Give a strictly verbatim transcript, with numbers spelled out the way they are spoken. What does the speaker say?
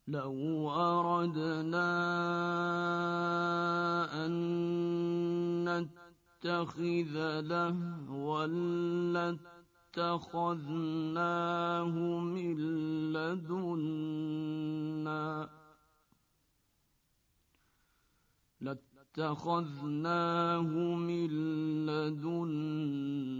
لو أردنا أن نتخذ لهوا لاتخذناه من لدنا لاتخذناه من لدنا